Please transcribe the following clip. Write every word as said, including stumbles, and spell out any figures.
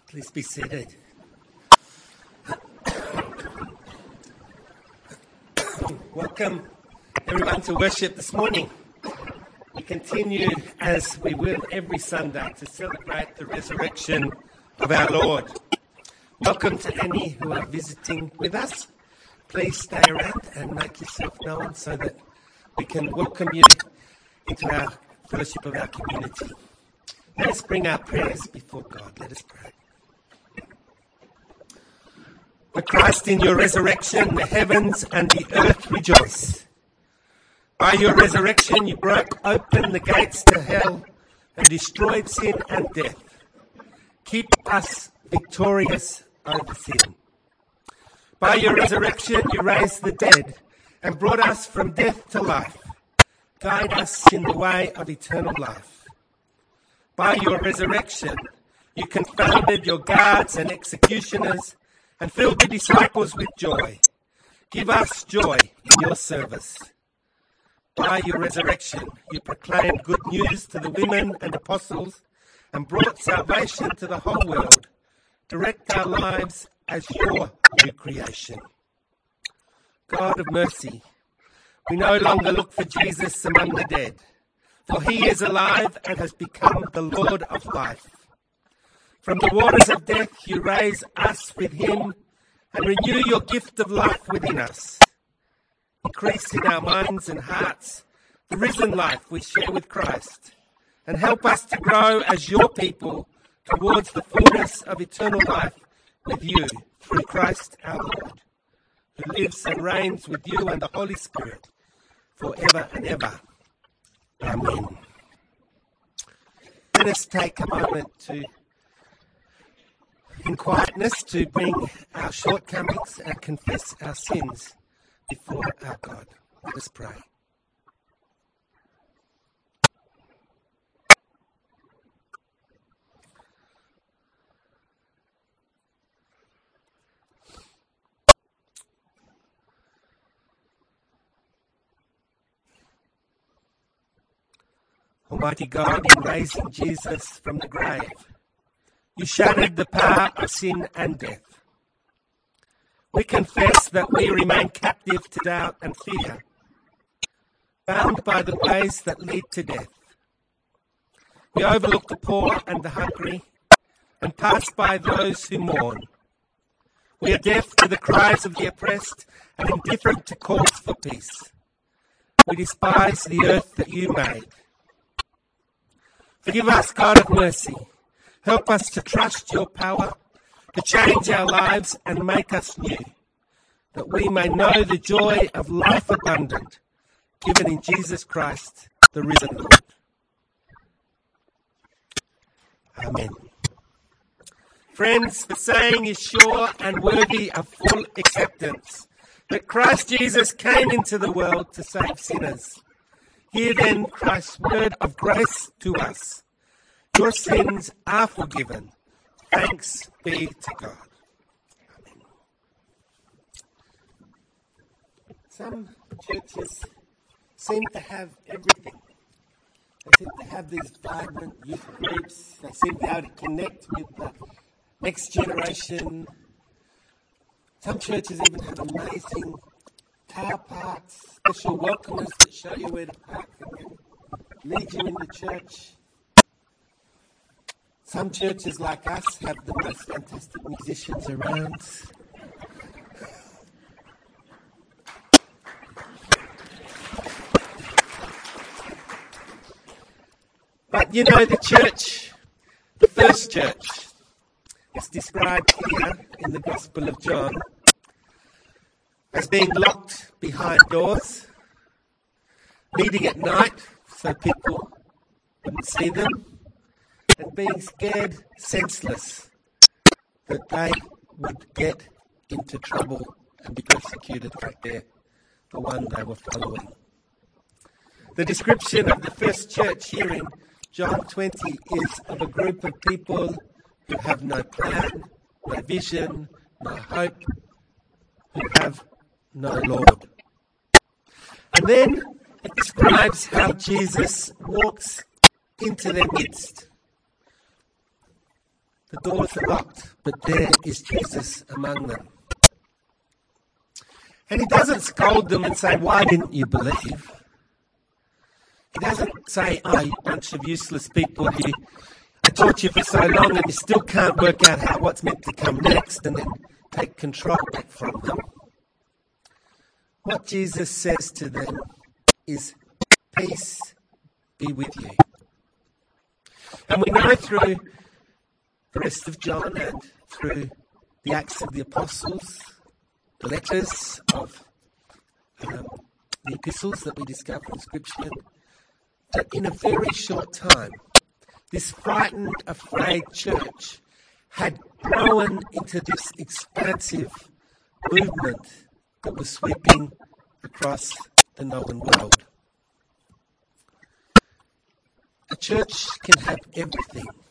Please be seated. Welcome everyone to worship this morning. We continue, as we will every Sunday, to celebrate the resurrection of our Lord. Welcome to any who are visiting with us. Please stay around and make yourself known so that we can welcome you into our fellowship of our community. Let us bring our prayers before God. Let us pray. O Christ, in your resurrection, the heavens and the earth rejoice. By your resurrection, you broke open the gates to hell and destroyed sin and death. Keep us victorious over sin. By your resurrection, you raised the dead and brought us from death to life. Guide us in the way of eternal life. By your resurrection, you confounded your guards and executioners and filled the disciples with joy. Give us joy in your service. By your resurrection, you proclaimed good news to the women and apostles and brought salvation to the whole world. Direct our lives as your new creation. God of mercy, we no longer look for Jesus among the dead, for he is alive and has become the Lord of life. From the waters of death you raise us with him and renew your gift of life within us. Increase in our minds and hearts the risen life we share with Christ, and help us to grow as your people towards the fullness of eternal life with you through Christ our Lord, who lives and reigns with you and the Holy Spirit forever and ever. Amen. Let us take a moment to in quietness to bring our shortcomings and confess our sins before our God. Let us pray. Almighty God, in raising Jesus from the grave, you shattered the power of sin and death. We confess that we remain captive to doubt and fear, bound by the ways that lead to death. We overlook the poor and the hungry and pass by those who mourn. We are deaf to the cries of the oppressed and indifferent to calls for peace. We despise the earth that you made. Forgive us, God of mercy. Help us to trust your power, to change our lives and make us new, that we may know the joy of life abundant, given in Jesus Christ, the risen Lord. Amen. Friends, the saying is sure and worthy of full acceptance, that Christ Jesus came into the world to save sinners. Hear then Christ's word of grace to us. Your sins are forgiven. Thanks be to God. Amen. Some churches seem to have everything. They seem to have these vibrant youth groups. They seem to be able to connect with the next generation. Some churches even have amazing car parks, special welcomers that show you where to park and then lead you in the church. Some churches like us have the most fantastic musicians around. But you know, the church, the first church, is described here in the Gospel of John as being locked behind doors, meeting at night so people wouldn't see them, and being scared senseless that they would get into trouble and be persecuted right there, the one they were following. The description of the first church here in John twenty is of a group of people who have no plan, no vision, no hope, who have no Lord. And then it describes how Jesus walks into their midst. The doors are locked, but there is Jesus among them. And he doesn't scold them and say, why didn't you believe? He doesn't say, oh, you bunch of useless people, you, I taught you for so long and you still can't work out how what's meant to come next, and then take control back from them. What Jesus says to them is, peace be with you. And we know through the rest of John and through the Acts of the Apostles, the letters of um, the epistles that we discover in Scripture, that in a very short time, this frightened, afraid church had grown into this expansive movement that was sweeping across the known world. A church can have everything